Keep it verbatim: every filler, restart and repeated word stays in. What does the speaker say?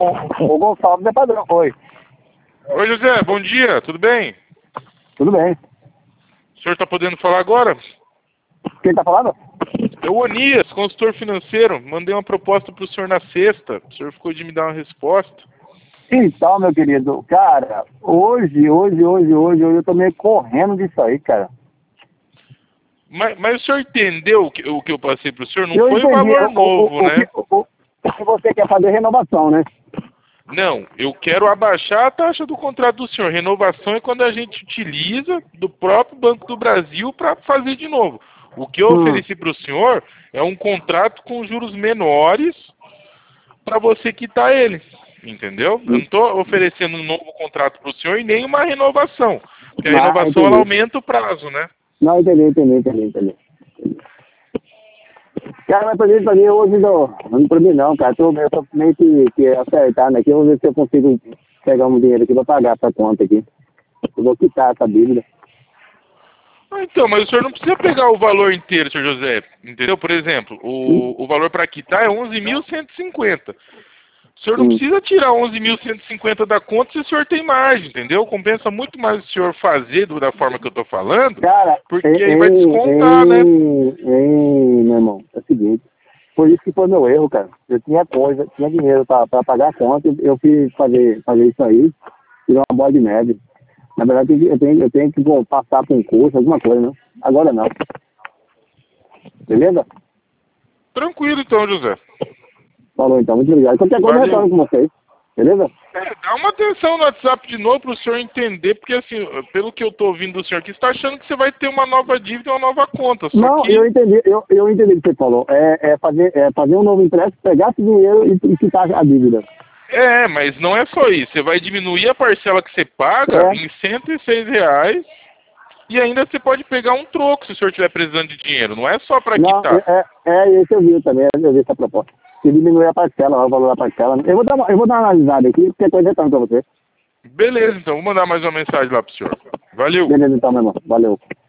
o Gonçalves é padrão, oi. Oi, José, bom dia, tudo bem? Tudo bem. O senhor está podendo falar agora? Quem tá falando? É o Onias, consultor financeiro. Mandei uma proposta para o senhor na sexta. O senhor ficou de me dar uma resposta. Então, meu querido, cara, hoje, hoje, hoje, hoje, hoje eu tô meio correndo disso aí, cara. Mas, mas o senhor entendeu o que, o que eu passei para o senhor? Não Eu foi o entendi. valor O, novo, o, o, né? que- o, o que você quer fazer é renovação, né? Não, eu quero abaixar a taxa do contrato do senhor. Renovação é quando a gente utiliza do próprio Banco do Brasil para fazer de novo. O que eu Hum. ofereci para o senhor é um contrato com juros menores para você quitar ele. Entendeu? Eu não estou oferecendo um novo contrato para o senhor e nem uma renovação. Porque a Ah, renovação ela entendi. aumenta o prazo, né? Não, entendi, entendi, entendi, entendi. Cara, mas pra mim, pra mim hoje não, não pra mim não, cara. Tô, eu tô meio que, que acertando aqui. Vamos ver se eu consigo pegar um dinheiro aqui pra pagar essa conta aqui. Eu vou quitar essa dívida. Ah, então, mas o senhor não precisa pegar o valor inteiro, senhor José. Entendeu? Por exemplo, Hum? o, o valor para quitar é onze mil cento e cinquenta. O senhor não Hum. precisa tirar onze mil cento e cinquenta da conta se o senhor tem margem, entendeu? Compensa muito mais o senhor fazer do- da forma que eu estou falando, Cara, porque ei, aí vai descontar, né? ei, ei, meu irmão, é o seguinte. Por isso que foi meu erro, cara. Eu tinha coisa, tinha dinheiro pra, pra pagar a conta, eu fiz fazer, fazer isso aí, tirar uma bola de neve. Na verdade, eu tenho, eu tenho, eu tenho que vou passar por um curso, alguma coisa, né? Agora não. Beleza? Tranquilo então, José. Falou então, muito obrigado. Qualquer coisa eu Valeu. retorno com vocês. Beleza? É, dá uma atenção no WhatsApp de novo para o senhor entender, porque assim, pelo que eu estou ouvindo do senhor aqui, você está achando que você vai ter uma nova dívida e uma nova conta, só Não, eu que... entendi, eu, eu entendi o que você falou. É, é, fazer, é fazer um novo empréstimo, pegar esse dinheiro e, e quitar a dívida. É, mas não é só isso. Você vai diminuir a parcela que você paga É. em cento e seis reais e ainda você pode pegar um troco se o senhor estiver precisando de dinheiro. Não é só para Não, quitar. é, é, é esse eu vi também, eu vi essa proposta. Se diminuir a parcela, o valor da parcela. Eu vou dar uma, eu vou dar uma analisada aqui, porque coisa retorno pra você. Beleza, então. Vou mandar mais uma mensagem lá pro senhor. Valeu. Beleza então, meu irmão. Valeu.